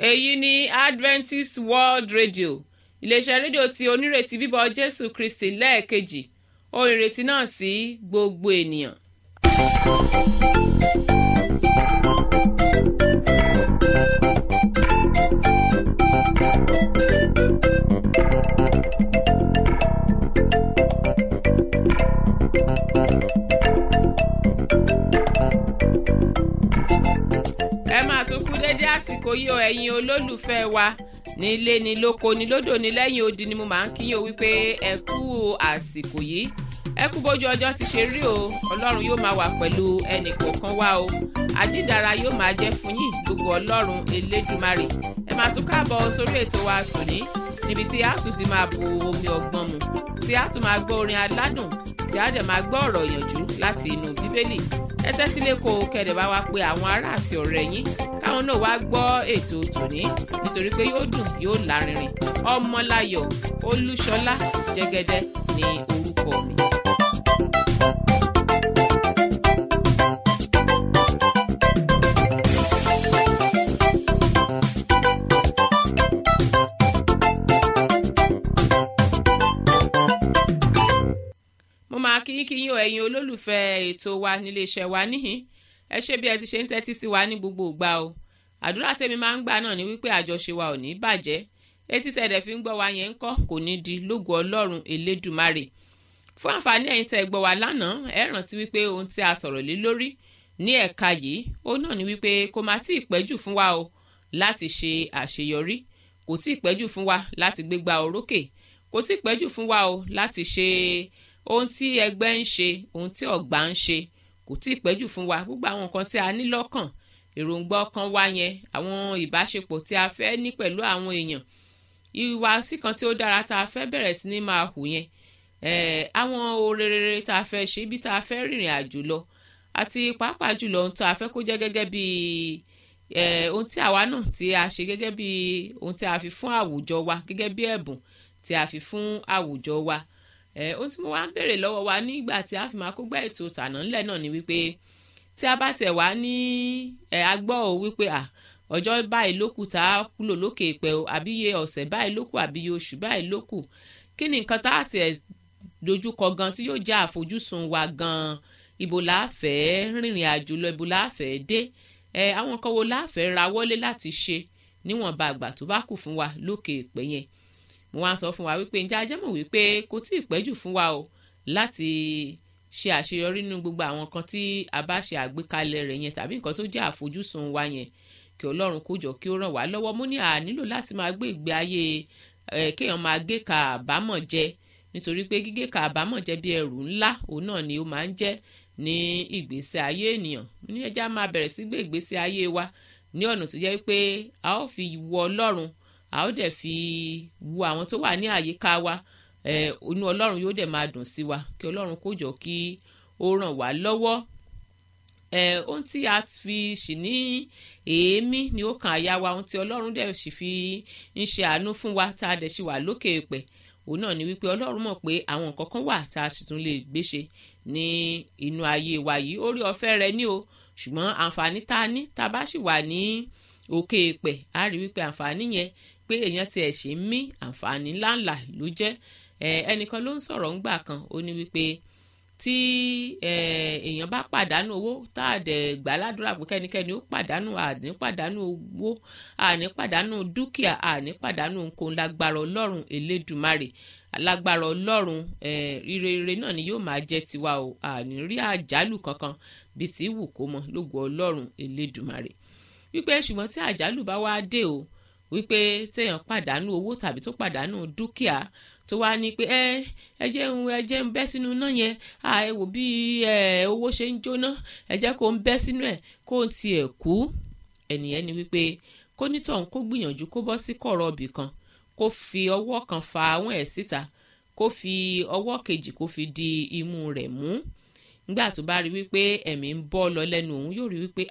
èyí ni Adventist World Radio iléeṣẹ́ rédíò tí onírètí bíbọ̀ Jésù Kristi lẹ́ẹ̀kejì ohun ìrètí náà sí gbogbo ènìyàn. ẹ máa tún kú dédé àsìkò yìí o ẹ̀yin olólùfẹ́ wa nílé ni lóko ni lódò ni lẹ́yìn odi ni mo máa ń kíyàn wípé ẹ kú àsìkò yìí ẹ kú bójú ọjọ́ ti ṣe rí o ọlọ́run yóò máa wà pẹ̀lú ẹnì kọ̀ọ̀kan wa o àjíǹdára yóò máa jẹ́ fún yín gbogbo ọlọ́run elédùmarè ẹ máa tún káàbọ̀ sórí ètò wa tòní níbi tí a tún ti máa bu omi ọgbọ́n mu tí a tún máa gbọ́ orin aládùn tí a dẹ̀ máa gbọ́ ọ̀rọ̀ ìyànjú láti inú bíbélì ẹ tẹ́tí lẹ́kọ̀ọ́ kẹ̀dẹ̀ bá wa pé àwọn ará àti ọ̀rẹ́ yín káwọn náà wá gbọ́ ètò tòní nítorí pé yóò dùn yóò lárinrin ọmọláyọ̀ olúṣọlá jẹ́gẹ́dẹ́ ní orúkọ mi. mo máa kíyín o ẹ̀yin olólùfẹ́ ètò wa níléeṣẹ́ wa níhìn ẹ ṣé bí ẹ ti ṣe ń tẹ́tí sí wa ní gbogbo ìgbà o àdúrà tèmi máa ń gbà náà ni wípé àjọṣe wa ò ní bàjẹ́ etí tẹ̀dẹ̀ fi ń gbọ́ wa yẹn ń kọ́ kò ní di lógo ọlọ́run elédùmarè fún àǹfààní ẹ̀yin tẹ́ gbọ́ wa lánàá ẹ rántí wípé ohun tí a sọ̀rọ̀ lé lórí ní ẹ̀ka yìí òun náà ni wípé kò má tí ì pẹ́jù fún wa o láti ṣe àṣeyọrí kò tí ì pẹ́jù fún wa láti gbégbá orókè kò tí ì pẹ́jù fún wa o láti ṣe ohun tí ẹgbẹ́ ń ṣe ohun tí ọ̀gbà ń ṣe kò tí ì pẹ́jù fún wa gbogbo àwọn nǹkan tí a ní lọ́kàn èròǹgbà ọkàn wa yẹn àwọn ìbáṣepọ̀ tí a fẹ́ ní pẹ̀lú àwọn èèyàn ìhùwàsí kan tí ó dára tá a fẹ́ bẹ̀rẹ̀ sí ní máa hù yẹn àwọn oore rere tá a fẹ́ ṣe ibi tá a fẹ́ rìnrìn àjò lọ àti pàápàá jùlọ ohun tá a fẹ́ kó jẹ́ gẹ́gẹ́ bí ohun tí àwa náà tí a ṣe gẹ́gẹ́ bí ohun tí a fi fún àwùjọ wa gẹ́gẹ́ bí ẹ̀bùn tí a fi fún àwùjọ wa ohun tí mo wá ń béèrè lọ́wọ́ wa nígbà tí a fi máa kó gbá ètò tàná ńlẹ̀ náà ni wípé tí a bá tẹ̀ wá ní agbọ́ ò wípé ọjọ́ báyìí ló kù tá a kúlò lókè ìpẹ́ o àbí iye ọ̀sẹ̀ báyìí ló kù àbí iye oṣù báyìí ló kù kí ni nǹkan tá a tẹ̀ dojúkọ gan tí yóò jẹ́ àfojúsùn wa gan ibo la fẹ́ rìnrìn àjò lọ ibo la fẹ́ dé àwọn nǹkan wo la fẹ́ ra wọlé láti ṣe níwọ̀nba àgbà tó bá kù fún wa lókè ìpẹ́ yẹn mo wá ń sọ fún wa wípé ǹjẹ́ ajẹ́ mọ̀ wípé kò tí ì pẹ́jù fún wa o láti ṣe àṣeyọrí nínú gbogbo àwọn nǹkan tí a bá ṣe àgbékalẹ̀ rẹ̀ yẹn tàbí nǹkan tó jẹ́ àfojúsùn wa yẹn kí ọlọ́run kó jọ kí ó ràn wá lọ́wọ́ mo ní a nílò láti máa gbé ìgbé ayé kéèyàn máa gé ka àbámọ̀ jẹ nítorí pé gígé ka àbámọ̀ jẹ bí ẹrù ńlá òun náà ni ó máa ń jẹ́ ní ìgbésí ayé ènìyàn ní ẹjá máa bẹ̀rẹ̀ sí gbé ìgbésí ayé wa ní ọ̀nà tó jẹ́ pé a ó fi wọ ọlọ́run a ó dẹ̀ fi wo àwọn tó wà ní àyíká wa inú ọlọ́run yóò dẹ̀ máa dùn sí wa kí ọlọ́run kó jọ kí ó ràn wá lọ́wọ́ ohun tí a fi ṣì ní èémí ni ó kan àyà wa ohun tí ọlọ́run dẹ̀ sì fi ń ṣe àánú fún wa tá a dẹ̀ ṣì wà lókè èpẹ̀ òun náà ni wípé ọlọ́run mọ̀ pé àwọn nǹkan kan wà tá a sì tún lè gbéṣe ní inú ayé wa yìí orí ọ̀fẹ́ rẹ̀ ní o ṣùgbọ́n àǹfààní tá a ní tá a bá sì wà ní òkè èpẹ̀ a rí wípé àǹfààní yẹn pé èèyàn tiẹ̀ ṣe ń mí àǹfààní ńláńlá ló jẹ́ ẹnìkan ló ń sọ̀rọ̀ ńgbà kan ó ní wípé tí èèyàn bá pàdánù owó tá a dẹ̀ gbà ládùúrà pé kẹ́nikẹ́ni ó pàdánù àní pàdánù owó àní pàdánù dúkìá àní pàdánù nǹkan lágbára ọlọ́run elédùmarè lágbára ọlọ́run rere náà ni yóò máa jẹ́ tiwa o àní rí àjálù kankan bíi tí wù kó mọ lógo ọlọ́run elédùmarè wípé ṣùgbọ́n tí àjálù bá wá dé o wípé téèyàn pàdánù owó tàbí tó pàdánù dúkìá tó wá ní pé ẹ jẹ́ ń bẹ́ sínú iná yẹn ẹ wò bí owó ṣe ń jóná ẹ jẹ́ kó ń bẹ́ sínú ẹ̀ kó ń tiẹ̀ kú ẹnìyẹn ni wípé kó nítọ̀hún kó gbìyànjú kó bọ́ sí kọ̀rọ̀ ibì kan kó fi ọwọ́ kan fa àwọn ẹ̀ síta kó fi ọwọ́ kejì kó fi di imú rẹ̀ mú nígbà tó bá rí wípé ẹ̀mí ń bọ́ lọ lẹ́nu òun yóò rí wípé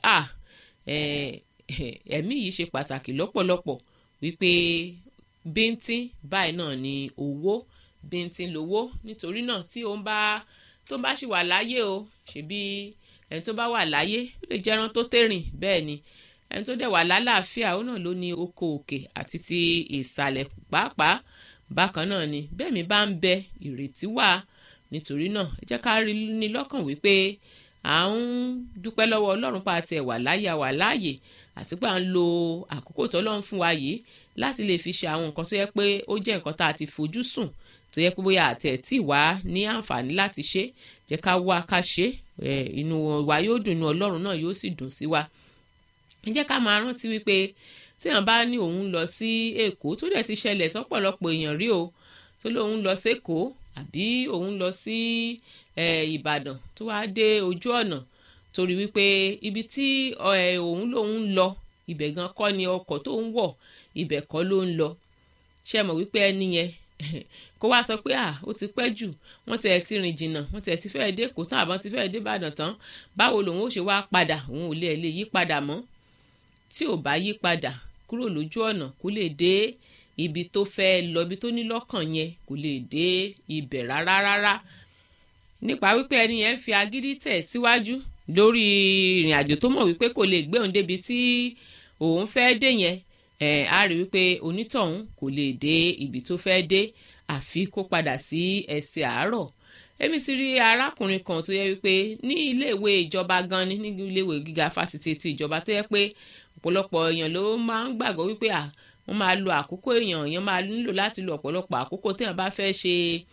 ẹ̀mí yìí ṣe pàtàkì lọ́pọ̀lọpọ̀ wípé bíntín báyìí náà ni owó bíntín lówó nítorí náà tí òun tó bá ṣì wà láyé o ṣebí ẹni tó bá wà láyé ó lè jẹran tó tẹ̀rìn bẹ́ẹ̀ ni ẹni tó dẹ̀ wà lálàáfíà ó náà ló ní oko òkè àti ti ìsàlẹ̀ pàápàá bákan náà ni bẹ́ẹ̀ mi bá ń bẹ ìrètí wà nítorí náà ẹ jẹ́ ká rí ní lọ́kàn wípé à ń dúpẹ́ lọ́wọ́ ọlọ́run pa àti ẹ̀wà láyé àwà láàyè àti pé à ń lo àkókò tọ́lọ́run fún wa yìí láti lè fi ṣe àwọn nǹkan tó yẹ pé ó jẹ́ nǹkan tá a ti fojú sùn tó yẹ pé bóyá àti ẹ̀ tí wá ní àǹfààní láti ṣe jẹ́ ká wá ká ṣe inú wa yóò dùn inú ọlọ́run náà yóò sì dùn sí wa. ẹ jẹ́ ká máa rántí wípé tí èèyàn bá ní òun lọ sí èkó tó dẹ̀ ti ṣẹlẹ̀ sọ́pọ̀lọpọ̀ èèyàn rí o tó lóun lọ sí èkó àbí òun lọ sí ìbàdàn tó wá dé ojú ọ̀nà torí wípé ibi tí òun lòun lọ ibẹ̀ gan kọ́ ni ọkọ̀ tó ń wọ̀ ibẹ̀ kọ́ ló ń lọ ṣe mọ̀ wípé ẹni yẹn kó wá sọ pé ó ti pẹ́ jù wọ́n ti ẹ̀ ti rìn jìnnà wọ́n ti ẹ̀ ti fẹ́ẹ́ dé Èkó tán àbọ̀n ti fẹ́ẹ́ dé Ìbàdàn tán báwo lòun ó ṣe wá padà òun ò lè yí padà mọ́ tí ò bá yí padà kúrò lójú ọ̀nà kó lè dé ibi tó fẹ́ lọ ibi tó ní lọ́kàn yẹn kó lè dé ibẹ̀ rárá nípa wípé ẹni yẹn fi agídí tẹ̀ síwájú lórí ìrìn àjò tó mọ̀ wípé kò lè gbé òun débi tí òun fẹ́ dé yẹn a rí wípé onítọ̀hún kò lè dé ibi tó fẹ́ dé àfi kó padà sí ẹsẹ̀ àárọ̀ èmi ti rí arákùnrin kan tó yẹ wípé ní iléèwé ìjọba gan ni ní iléèwé gíga fásitì ti ìjọba tó yẹ pé ọ̀pọ̀lọpọ̀ èèyàn ló máa ń gbàgbọ́ wípé wọ́n máa lo àkókò èèyàn máa nílò láti lo ọ̀pọ̀lọpọ̀ àkókò téèyàn bá fẹ́ ṣe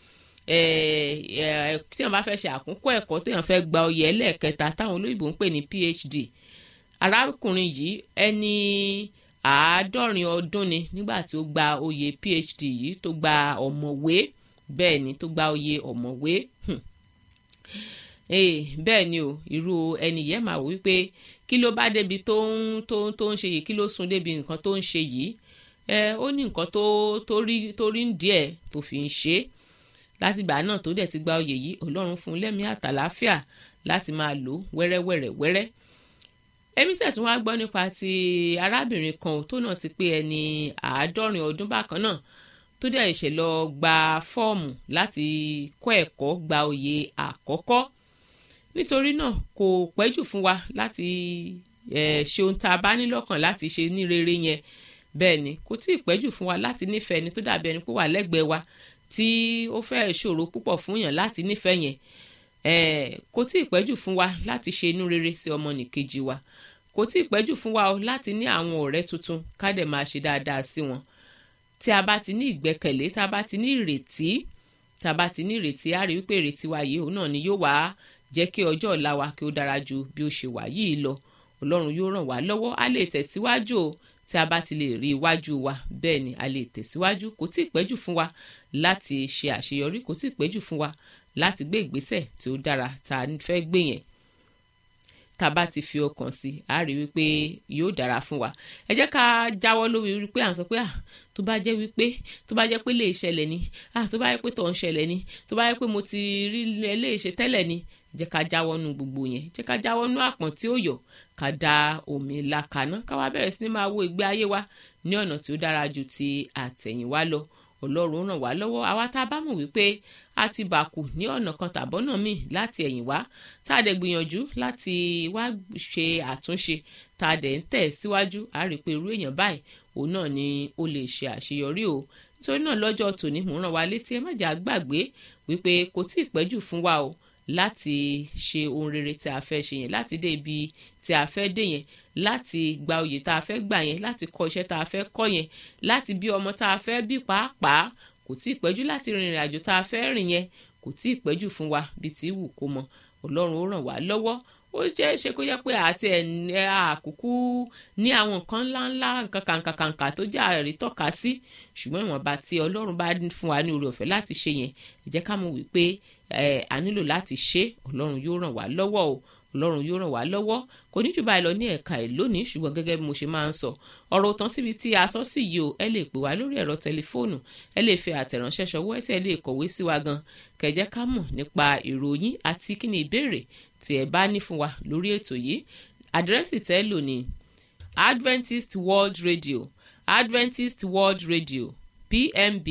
téèyàn bá fẹ́ ṣe àkókò ẹ̀kọ́ téèyàn fẹ́ gba oyè ẹlẹ́ẹ̀kẹta táwọn olóyìnbó ń pè ní PhD arákùnrin yìí ẹni 70 ọdún ni nígbà tí ó gba oyè PhD yìí tó gba ọ̀mọ̀wé bẹ́ẹ̀ ni tó gba oyè ọ̀mọ̀wé bẹ́ẹ̀ ni o irú ẹni yẹn máa wò wípé kí ló bá débi tó ń ṣe yìí kí ló sún débi nǹkan tó ń ṣe yìí ó ní nǹkan tó rí ń díẹ̀ tó fi ń ṣe látìgbà náà tó dẹ̀ ti gba oyè yìí Ọlọ́run fún un lẹ́mìí àtàláfíà láti máa lò wẹ́rẹ́wẹ́rẹ́ èmi tẹ̀tún wá gbọ́ nípa ti arábìnrin kan tó náà ti pé ẹni 70 ọdún bákan náà tó dẹ̀ ṣe lọ gba fọ́ọ̀mù láti kọ́ ẹ̀kọ́ gba oyè àkọ́kọ́ nítorí náà kò pẹ́jù fún wa láti ṣe ohun tá a bá ní lọ́kàn láti ṣe ní rere yẹn bẹ́ẹ̀ ni kò tí ì pẹ́jù fún wa láti nífẹ̀ẹ́ ni tó dàbí ẹni pé wà lẹ́gbẹ̀ẹ́ wa tí ó fẹ́ ṣòro púpọ̀ fún yàn láti nífẹ̀ẹ́ yẹn kò tí ì pẹ́jù fún wa láti ṣe inú rere sí ọmọnìkejì wa kò tí ì pẹ́jù fún wa o láti ní àwọn ọ̀rẹ́ tuntun ká dẹ̀ máa ṣe dáadáa sí wọn tí a bá ti ní ìgbẹ́kẹ̀lé tá a bá ti ní ìrètí a rí wípé ìrètí wa yìí òun náà ni yóò wá jẹ́ kí ọjọ́ ọ̀la wa kí ó dára ju bí ó ṣe wà yìí lọ Ọlọ́run yóò ràn wá lọ́wọ́ a lè tẹ̀síwájú o tí a bá ti lè rí iwájú wa bẹ́ẹ̀ ni a lè tẹ̀síwájú kò tí ì pẹ́jù fún wa láti ṣe àṣeyọrí kò tí ì pẹ́jù fún wa láti gbé ìgbésẹ̀ tí ó dára tá a fẹ́ gbé yẹn tá a bá ti fi ọkàn sí a rí wípé yóò dára fún wa ẹ jẹ́ ká jáwọ́ lórí wípé à ń sọ pé tó bá jẹ́ pé lè ṣẹlẹ̀ ni tó bá jẹ́ pé tó ń ṣẹlẹ̀ ni tó bá jẹ́ pé mo ti rí eléyìí tẹ́lẹ̀ ni jẹ́ ká jáwọ́ nú gbogbo yẹn jẹ́ ká jáwọ́ nú àpọ̀n tí ó yọ̀ ká da omi làkàná ká wá bẹ̀rẹ̀ sí ní máa wo ìgbé ayé wa ní ọ̀nà tí ó dára ju ti àtẹ̀yìnwá lọ Ọlọ́run ràn wá lọ́wọ́ àwa tá a bá mọ̀ wípé a ti bàkù ní ọ̀nà kan tàbọ́nà míì láti ẹ̀yìn wá tá a dẹ̀ gbìyànjú láti wá ṣe àtúnṣe tá a dẹ̀ ń tẹ̀ síwájú a rí i pé irú èèyàn báyìí òun náà ni ó lè ṣe àṣeyọrí o nítorí náà lọ́jọ́ tòní mò ń ràn wá létí ẹ má jà gbàgbé wípé kò tí ì pẹ́jù fún wa o láti ṣe ohun rere tí a fẹ́ ṣe yẹn láti dé ibi tí a fẹ́ dé yẹn láti gba oyè tá a fẹ́ gbà yẹn láti kọ́ iṣẹ́ tá a fẹ́ kọ́ yẹn láti bí ọmọ tá a fẹ́ bí pàápàá kò tí ì pẹ́jù láti rìnrìn àjò tá a fẹ́ rìn yẹn kò tí ì pẹ́jù fún wa bí tí wù kó mọ Ọlọ́run ó ràn wá lọ́wọ́ ó jẹ́ ṣe kó yẹ pé àti àkókò ní àwọn nǹkan ńláńlá nǹkan kàǹkàǹkà tó jẹ́ àrítọ́ka sí ṣùgbọ́n ìwọ̀nba tí Ọlọ́run bá fún wa ní oore ọ̀fẹ́ láti ṣe yẹn ẹ jẹ́ ká mọ̀ wípé a nílò láti ṣe Ọlọ́run yóò ràn wá lọ́wọ́ o Ọlọ́run yóò ràn wá lọ́wọ́ kò ní jù báyìí lọ ní ẹ̀ka ẹ̀ lónìí ṣùgbọ́n gẹ́gẹ́ bí mo ṣe máa ń sọ ọ̀rọ̀ tán síbi tí a sọ sí yìí o ẹ lè pè wá lórí ẹ̀rọ tẹlifóònù ẹ lè fi àtẹ̀ránṣẹ́ ṣọwọ́ ẹ tí ẹ lè kọ̀wé sí wa gan kẹjẹ́ ká mọ̀ nípa ìròyìn àti kí ni ìbéèrè tí ẹ bá ní fún wa lórí ètò yìí àdírẹ́sì tẹ́ lò ní Adventist World Radio PMB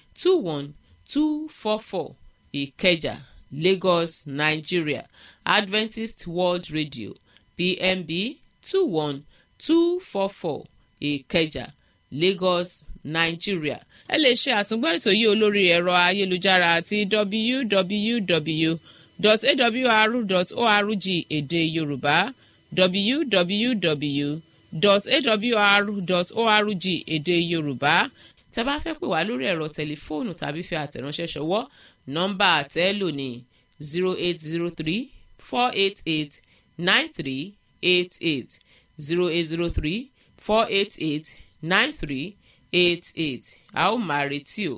21244 Ìkẹjà Lagos, Nigeria. Adventist World Radio PMB 244 Ìkẹjà, Lagos, Nigeria. ẹ lè ṣe àtúngbọ́ ètò yìí olórí ẹ̀rọ ayélujára àti www.awr.org èdè Yorùbá www.awr.org èdè Yorùbá. tẹ́ bá fẹ́ pè wá lórí ẹ̀rọ tẹlifóònù tàbí fi àtẹ̀ránṣẹ́ ṣọwọ́ nọ́mbà àtẹ́lò ní 0803 488 9388 0803 488 9388. a ó máa retí o.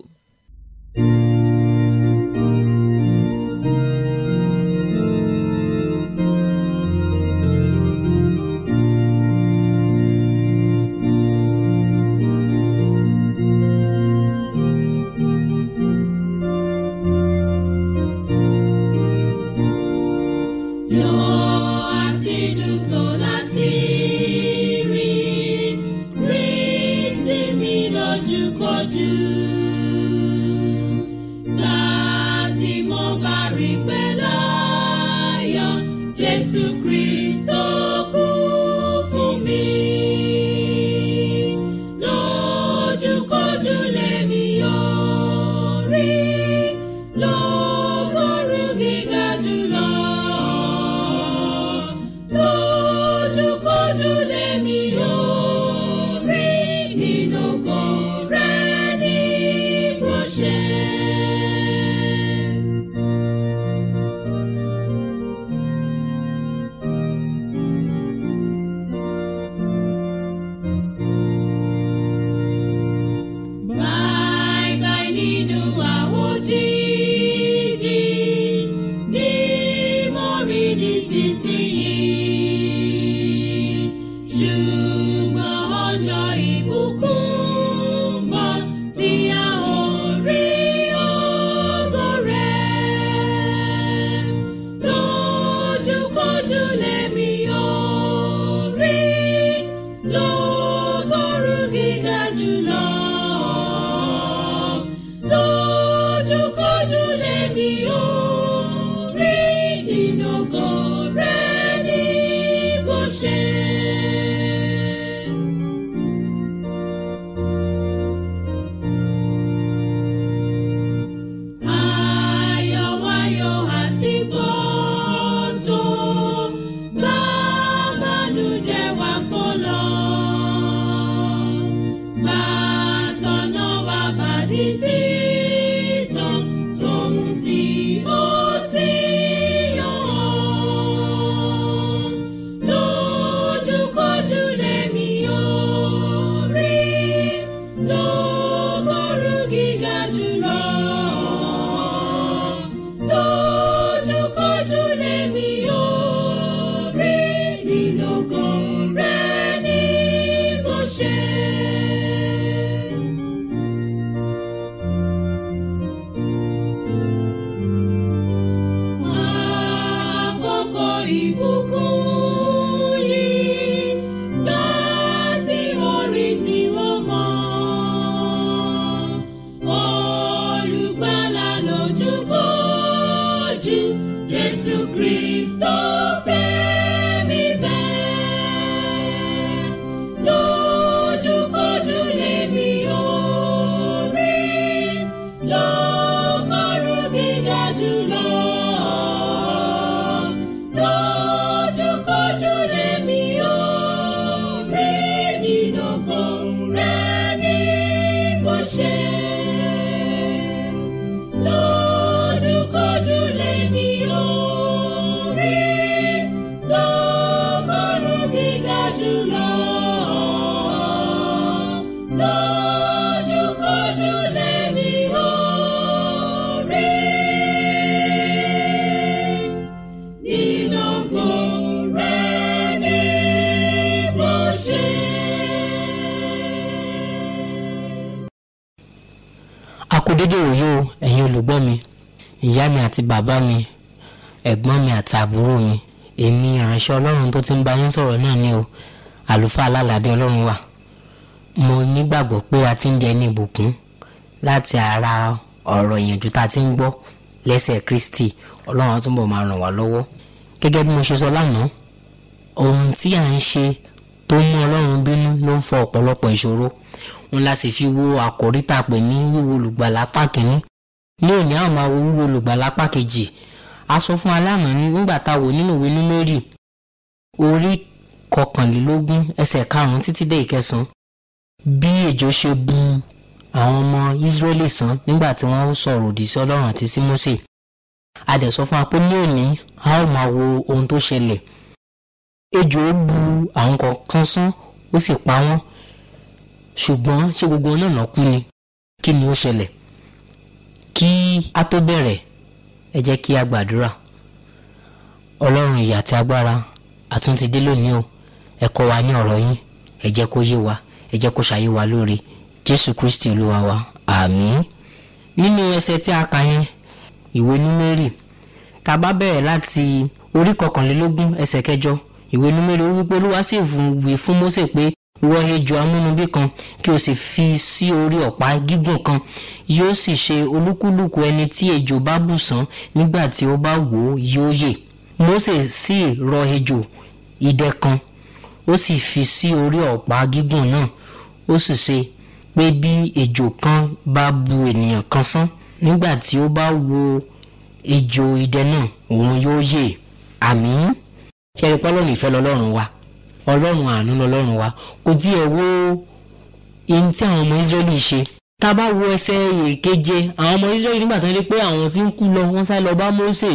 Dédé òye o ẹ̀yin olùgbọ́ mi, ìyá mi àti bàbá mi, ẹ̀gbọ́n mi àti àbúrò mi, èmi ìránṣẹ́ Ọlọ́run tó ti ń bá yín sọ̀rọ̀ náà ni o, àlùfáà alálàdé Ọlọ́run wà. Mo nígbàgbọ́ pé a ti ń jẹ ní ìbùkún láti ara ọ̀rọ̀ ìyànjú tá a ti ń gbọ́ lẹ́sẹ̀ Kristi. Ọlọ́run túnbọ̀ máa ràn wá lọ́wọ́. Gẹ́gẹ́ bí mo ṣe sọ lánàá, ohun tí à ń ṣe tó mú Ọlọ́run bínú ló ń fa ọ̀pọ̀lọpọ̀ ìṣòro. Òun la sì fi wo àkòrí tá a pè ní wíwo olùgbàlà apá kìíní. Ní òní a máa wo wíwo olùgbàlà apá kejì. A sọ fún alánà nígbà tá a wò nínú ìwé Númérì orí 21 ẹsẹ̀ 5 títí dé 9 bí ejò ṣe bu àwọn ọmọ Ísírẹ́lì sán nígbà tí wọ́n sọ̀rọ̀ òdì sí Ọlọ́run àti sí Mósè. A dẹ̀ sọ fún wa pé ní òní a ó máa wo ohun tó ṣẹlẹ̀. Ejò bu àwọn kọ̀ọ̀kan sán ó sì pa wọ́n, ṣùgbọ́n ṣé gbogbo wọn náà kú ni? Kí ni ó ṣẹlẹ̀? Kí a tó bẹ̀rẹ̀ ẹ jẹ́ kí a gbàdúrà. Ọlọ́run ìyè àti agbára, àtúntí dé lónìí o. Ẹ kọ́ wa ní ọ̀rọ̀ yín, ẹ jẹ́ kó yé wa, ẹ jẹ́ kó ṣàyé wa lóore. Jésù Kristi Olúwa wa, àmín. Nínú ẹsẹ̀ tí a kà yẹn, ìwé Númérì, tá bá bẹ̀rẹ̀ láti orí 21 ẹsẹ̀ 9, ìwé Númérì ó wípé Olúwa sì wí fún Mósè pé ìwọ ejò amúnubí kan kí o sì fi sí orí ọ̀pá gígùn kan, yóò sì ṣe olúkúlùkù ẹni tí ejò bá bù sán nígbà tí ó bá wò ó yóò yè. Mósè sì rọ ejò idẹ kan, ó sì fi sí orí ọ̀pá gígùn náà. Ó sì ṣe pé bí ejò kan bá bu ènìyàn kan sán nígbà tí ó bá wo ejò idẹ náà, òun yóò yè. Àmín. Ṣé rí pé Ọlọ́run ìfẹ́ lọ́lọ́run wa, Ọlọ́run àánú lọ́lọ́run wa. Kò tí ẹ wo ihun tí àwọn ọmọ Ísírẹ́lì ṣe. Tá bá wo ẹsẹ̀ 7, àwọn ọmọ Ísírẹ́lì nígbà tó ń rí pé àwọn tí ń kú lọ, wọ́n sá lọ bá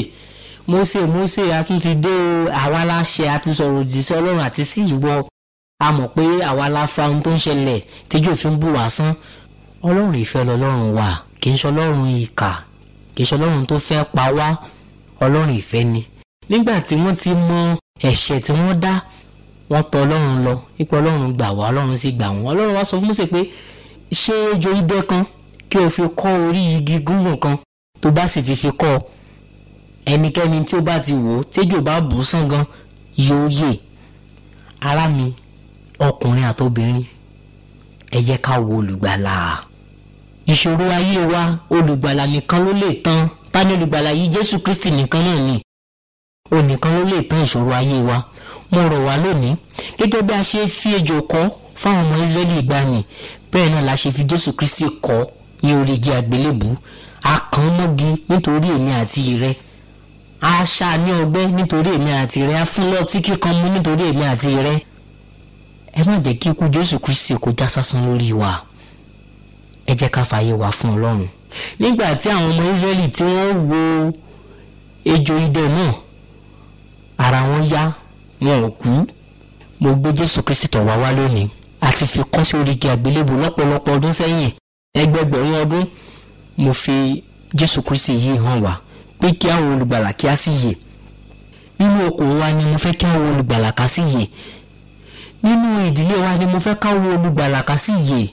Mósè a tún ti dé o, àwa la ṣẹ̀, a ti sọ̀rọ̀ òdì sí Ọlọ́run àti sí ìwọ. A mọ̀ pé àwa la fa ohun tó ń ṣẹlẹ̀ tíjò fi ń bù wá sán. Ọlọ́run ìfẹ́ lọ́lọ́run wa, kì í ṣe Ọlọ́run ìkà, kì í ṣe Ọlọ́run tó fẹ́ pa wá. Ọlọ́run ìfẹ́ ni. Nígbà tí wọ́n ti mọ ẹ̀ṣẹ̀ tí wọ́n dá, wọ́n tọ̀ Ọlọ́run lọ, ipò Ọlọ́run gbà wá, Ọlọ́run sì gbà wọ́n. Ọlọ́run wá sọ fún Mósè pé ṣe ejò idẹ kan kí o fi kọ́ orí igi gígùn kan, tó bá sì ti fi kọ́, ẹnikẹ́ni tí ó bá ti wò tẹ́jò bá bù sán gan yóò yè. Ará mi, ọkùnrin àtobìnrin, ẹ jẹ́ ká wo olùgbàlà. Ìṣòro ayé wa olùgbàlà nìkan ló lè tán. Ta ni olùgbàlà yìí? Jésù Kristi nìkan náà ni. Ó nìkan ló lè tán ìṣòro ayé wa. Mo rọ̀ wá lónìí, gẹ́gẹ́ bí a ṣe fi ejò kọ́ fáwọn ọmọ Ísírẹ́lì ìgbàanì, bẹ́ẹ̀ náà la ṣe fi Jésù Kristi kọ́ ní orí igi àgbélébù. A kàn mọ́gi nítorí èmi àti rẹ. A ṣá ní ọgbẹ́ nítorí èmi àti rẹ. A fún lọ́tí kíkan mú nítorí èmi àti rẹ. Ẹ má jẹ́ kí ikú Jésù Kristi kó já sásán lórí wa. Ẹ jẹ́ ká fààyè wa fún Ọlọ́run. Nígbà tí àwọn ọmọ Ísírẹ́lì tí wọ́n wo ejò idẹ náà, ara wọn yá, wọn ò kú. Mo gbé Jésù Kristi tọ̀ wá lónìí, àti fi kọ́ sí orí igi àgbélébù lọ́pọ̀lọpọ̀ ọdún sẹ́yìn, ẹgbẹgbẹ̀rún ọdún. Mo fi Jésù Kristi yìí hàn wá pé kí àwọn olùgbàlà kí á sì yè. Nínú okòwò wa ni mo fẹ́ kí àwọn olùgbàlà ká sì yè. Nínú ìdílé wa ni mo fẹ́ káwọn olùgbàlà ká sì yè.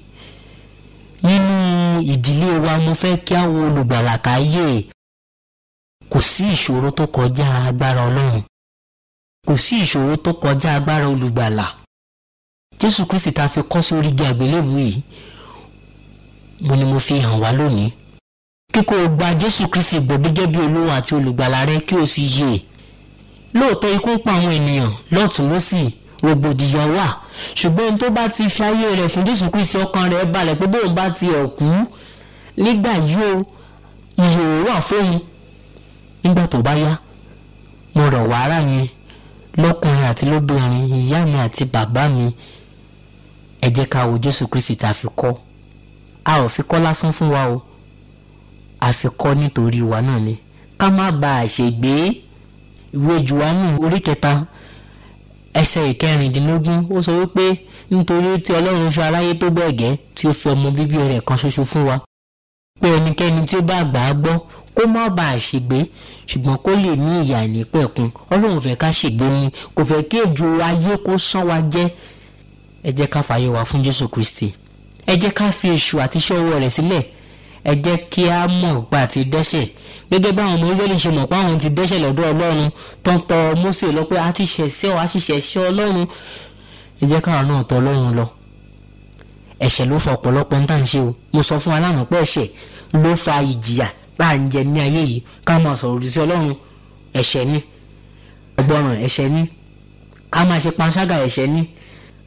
Nínú ìdílé wa mo fẹ́ kí àwọn olùgbàlà ká yè. Kò sí ìṣòro tó kọjá agbára Ọlọ́run. Kò sí ìṣòro tó kọjá agbára olùgbàlà. Jésù Kristi ta fi kọ́ sórí igi àgbélébù yìí, mo ni mo fi hàn wá lónìí. Kíkó gba Jésù Kristi gbọ́ gẹ́gẹ́ bí Olúwa àti olùgbàlà rẹ kí o sì yè. Lóòótọ́ ikú ń pa àwọn ènìyàn lọ́tùn lósì, rògbòdìyàn wà, ṣùgbọ́n tó bá ti fi ayé rẹ̀ fún Jésù Kristi, ọkàn rẹ̀ balẹ̀ pé bóun bá ti ọ̀kú nígbà yóò ìyè wà fóun nígbà tó bá yá. Mo rọ̀ wá ará mi lọ́kùnrin àti lóbìnrin, ìyá mi àti bàbá mi, ẹ jẹ́ ká wo Jésù Kristi tá fi kọ́. A ò fi kọ́ lásán fún wa o, a fi kọ́ nítorí wa náà ni, ká má bàa ṣègbé. Ìwé Jòhánù orí 3 ẹsẹ̀ 16 ó sọ wípé nítorí tí Ọlọ́run fi aráyé tó bẹ́ẹ̀ gẹ́ tí ó fi ọmọ bíbí rẹ̀ kan ṣoṣo fún wa, pé ẹnikẹ́ni tí ó bá gbà á gbọ́ kó má bàa ṣègbé, ṣùgbọ́n kó lè ní ìyè àìnípẹ̀kun. Ọlọ́run fẹ́ ká ṣègbé ni, kò fẹ́ kí ejò ayé kó ṣán wa jẹ. Ẹ jẹ́ ká fààyè wa fún Jésù Kristi. Ẹ jẹ́ ká fi èṣù àti iṣẹ́ ọwọ́ rẹ̀ sílẹ̀. Ẹ jẹ́ kí a mọ̀ pé a ti dẹ́ṣẹ̀, gẹ́gẹ́ bá àwọn ọmọ Ísírẹ́lì ṣe mọ̀ pé àwọn ti dẹ́ṣẹ̀ lọ́dọ̀ Ọlọ́run, tó ń tọ̀ Mósè lọ pé a ti ṣẹ̀ṣẹ̀ wa, a ti ṣẹ̀ṣẹ̀ Ọlọ́run. Ẹ jẹ́ káwa náà tọ̀ Ọlọ́run lọ. Ẹ̀ṣẹ̀ ló fa ọ̀pọ̀lọpọ̀ ń tàn ṣe o. Mo sọ fún wa lánàá pé ẹ̀ṣẹ̀ ló fa ìjìyà bá ń jẹ ní ayé yìí. Ká máa sọ̀rọ̀ òdì sí Ọlọ́run, ẹ̀ṣẹ̀ ni. Ọgbọ́ràn ẹ̀ṣẹ̀ ni. Ká máa ṣe panṣágà ẹ̀ṣẹ̀ ni.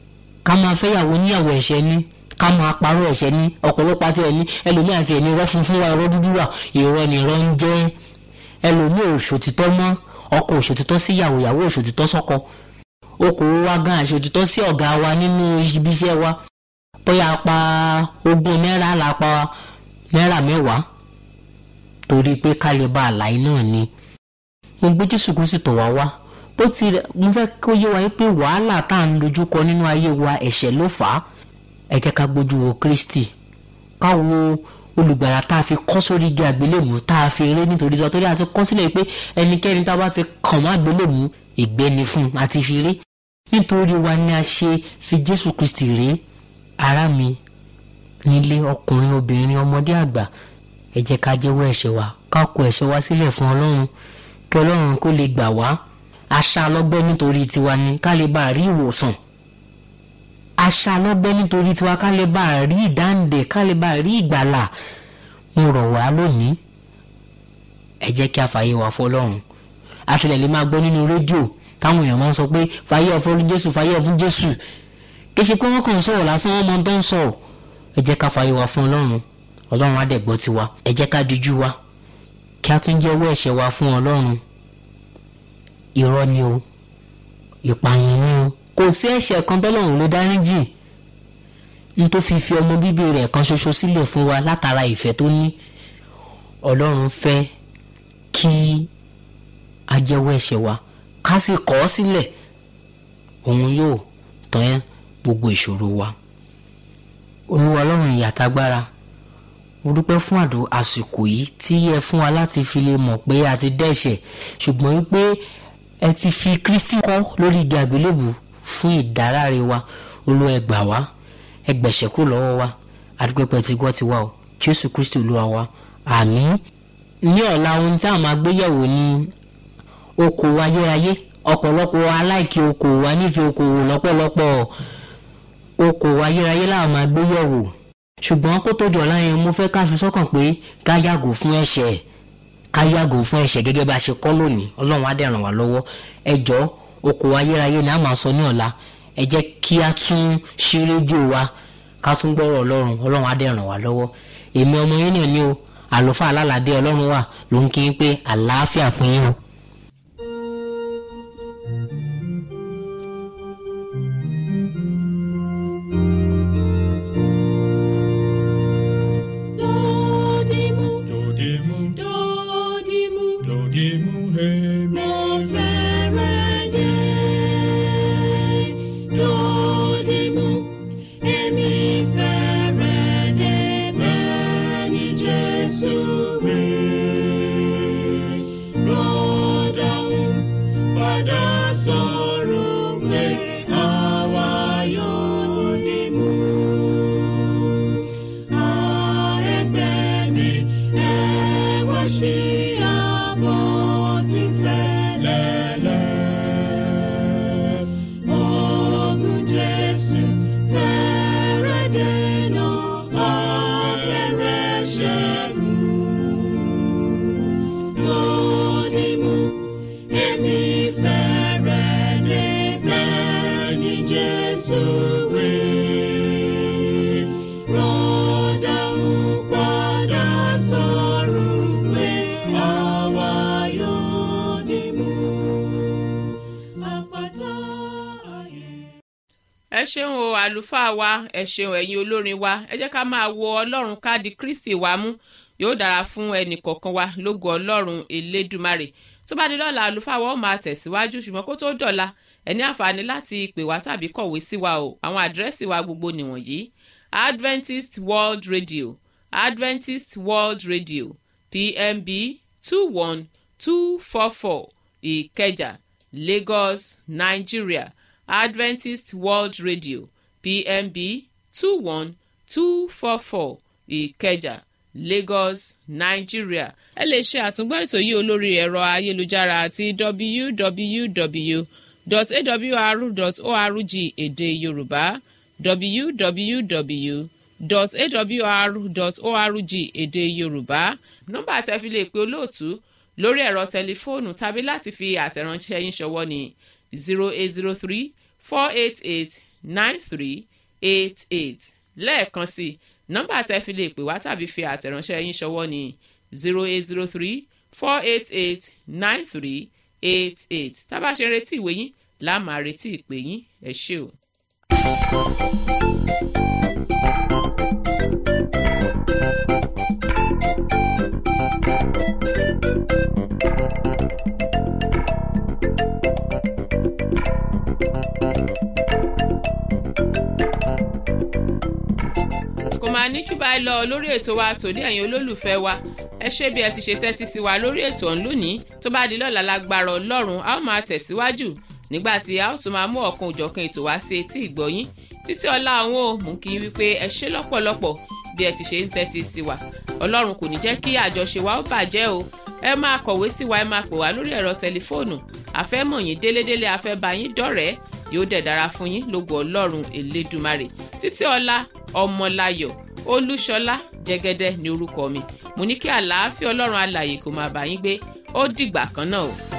ká máa fẹ́yàwó níyàwó ẹ̀ṣẹ̀ ni, ká máa parọ́ ẹ̀ṣẹ̀ ni, ọ̀pọ̀lọpọ̀ àti ẹni ẹlòmíì àti ẹni irọ́ funfun wa irọ́ dúdú wa, irọ́ ni irọ́ ń jẹ́. ẹlòmíì òṣòtítọ́ mọ́, ọkọ òṣòtítọ́ sí ìyàwó, ìyàwó òṣòtítọ́ sọ́kọ, okòwò wa gan àṣòtítọ́ sí ọ̀gá wa nínú ibi iṣẹ́ wa, bóyá pa 20 náírà la pa náírà 10 torí pé ká lè bá àlàyé náà ni. mo gbé Jésù Kristi tọ̀ wá wá, bó ti mo fẹ́ kó yé wa pé wàhálà tá à ń dojúkọ nínú ayé wa ẹ̀ṣẹ̀ ló fà á. ẹ jẹ́ ká gbójú wo Kristi, ká wo olùgbàlà tá a fi kọ́ sórí igi àgbélébùú, tá a fi ré nítorí sọ torí àti kọ́ sílẹ̀ pé ẹnikẹ́ni tá a bá ti kàn mọ́ àgbélébùú ìgbéni fún àti fi ré. nítorí wa ni a ṣe fi Jésù Kristi ré. ará mi nílé, ọkùnrin obìnrin ọmọdé àgbà, ẹ jẹ́ ká jẹ́wọ́ ẹ̀ṣẹ̀ wa, ká kó ẹ̀ṣẹ̀ wa sílẹ̀ fún Ọlọ́run kí Ọlọ́run kó lè gbà wá. àṣà lọ́gbẹ́ nítorí tiwa ni ká lè bá rí ìwòsàn, àṣà lọ́gbẹ́ nítorí tiwa ká lè bá rí ìdáǹdè, ká lè bá rí ìgbàlà. mo rọ̀ wá lónìí, ẹ jẹ́ kí a fààyè wá fún Ọlọ́run. àfilẹ̀ lè máa gbọ́ nínú rédíò táwọn èèyàn máa ń sọ pé fààyè fún Jésù, fààyè fún Jésù. kì í ṣe pé wọ́n kàn ń sọ̀rọ̀ lásán, wọ́n mọ tó ń sọ. ẹ jẹ́ ká fààyè wá fún Ọlọ́run, Ọlọ́run á dẹ̀ gbọ́ tiwa. ẹ jẹ́ ká dijú wa kí a tún jẹ́wọ́ ẹ̀ṣẹ̀ wa fún Ọlọ́run. irọ́ ni o, ìpààyàn ni o, kò sí ẹ̀ṣẹ̀ kan tọ́lọ́run ló dáríjì. n tó fi ọmọ bíbí rẹ̀ kan ṣoṣo sílẹ̀ fún wa látara ìfẹ́ tó ní. Ọlọ́run fẹ́ kí a jẹ́wọ́ ẹ̀ṣẹ̀ wa ká sì kọ̀ ọ́ sílẹ̀, òun yóò tán gbogbo ìṣòro wa. Olúwa Ọlọ́run ìyàtàgbára, mo dúpẹ́ fún àsìkò yìí tí ẹ fún wa láti fi lè mọ̀ pé a ti dẹ́ṣẹ̀, ṣùgbọ́n wípé ẹ ti fi Kristi kọ́ lórí igi àgbélébùú fún ìdáráre wa. Olúwa ẹ gbà wá, ẹ gbẹ̀ṣẹ̀ kúrò lọ́wọ́ wa. adúpẹ́pẹ́ ti gbọ́ ti wá o, Jésù Kristi Olúwa wa, àmín. ní ọ̀la ohun tí a máa gbé yẹ̀wò ni okòwò ayérayé. ọ̀pọ̀lọpọ̀ aláìkí okòwò, a nífẹ̀ẹ́ okòwò lọ́pọ̀lọpọ̀. okòwò ayérayé la máa gbé yẹ̀wò, ṣùgbọ́n kó tó di ọ̀la yẹn mo fẹ́ ká fi sọ́kàn pé ká yàgò fún ẹ̀ṣẹ̀, ká yàgò fún ẹ̀ṣẹ̀ gẹ́gẹ́ bá a ṣe kọ́ lónìí. Ọlọ́run á dẹ̀ ràn wá lọ́wọ́. ẹ jọ̀ọ́, okòwò ayérayé ni a máa sọ ní ọ̀la. ẹ jẹ́ kí a tún ṣí rédíò wa, ká tún gbọ́rọ̀ Ọlọ́run. Ọlọ́run á dẹ̀ ràn wá lọ́wọ́. èmi ọmọ yín náà ni o, àlùfáà Alálàdé Ọlọ́run wà ló ń kí n pé àlàáfíà fún yín o. ẹ ṣeun o àlùfáà wa, ẹ ṣeun ẹ̀yin olórin wa. ẹ jẹ́ ká máa wo Ọlọ́run ká di Kristi wa mú. yóò dára fún ẹnì kọ̀ọ̀kan wa lógo Ọlọ́run Elédùmarè. tó bá di lọ́la àlùfáà wa ó máa tẹ̀síwájú, ṣùgbọ́n kó tó dọ̀la ẹ ní àǹfààní láti pè wá tàbí kọ̀wé sí wa o. àwọn àdírẹ́sì wa gbogbo nìwọ̀nyí: Adventist World Radio, Adventist World Radio, PMB 21244 Ìkẹjà, Lagos, Nigeria. Adventist World Radio, PMB 21244 Ìkẹjà, Lagos, Nigeria. ẹ lè ṣe àtúngbọ́ ètò yìí olórí ẹ̀rọ ayélujára àti www.awr.org èdè Yorùbá, www.awr.org èdè Yorùbá. nọ́mbà tẹ́ fi lè pe olóòtú lórí ẹ̀rọ tẹlifóònù tàbí láti fi àtẹ̀ránṣẹ́ yín ṣọwọ́ ní 0803 488 9388 lẹ́ẹ̀kan sí nọ́mbà tẹ́ fi lè pè wá tàbí fi àtẹ̀ránṣẹ́ yín ṣọwọ́ ní 0803-488-9388 tá bá ṣe ń retí ìwé yín la máa retí ìpè yín ẹ ṣé o. kò máa ní jù báyìí lọ lórí ètò wa tòní ẹ̀yin olólùfẹ́ wa ẹ ṣé bí ẹ ti ṣe tẹ́tí sí wa lórí ètò ọ̀hún lónìí tó bá di lọ́la lágbára Ọlọ́run a ó máa tẹ̀síwájú nígbà tí a ó tún máa mú ọ̀kan òjọ̀kan ètò wá sí etí ìgbọ́yín títí ọlá àwọn ò mú kí n wípé ẹ ṣé lọ́pọ̀lọpọ̀ bí ẹ ti ṣe ń tẹ́tí sí wa Ọlọ́run kò ní jẹ́ kí àjọṣe wa ó bàjẹ́ o ẹ máa kọ̀wé sí wa ẹ máa pè wá lórí ẹ̀rọ tẹlifóònù àfẹ́ mọ̀ yín délédélé àfẹ́ bá yín dọ̀rẹ́ yóò dẹ̀ dára fún yín lógo Ọlọ́run Elédùmarè títí ọlá Ọmọláyọ̀ Olúṣọlá Jẹ́gẹ́dẹ́ ní orúkọ mi mo ní kí àlàáfíà Ọlọ́run alààyè kó máa bá yín gbé ó dìgbà kan náà o.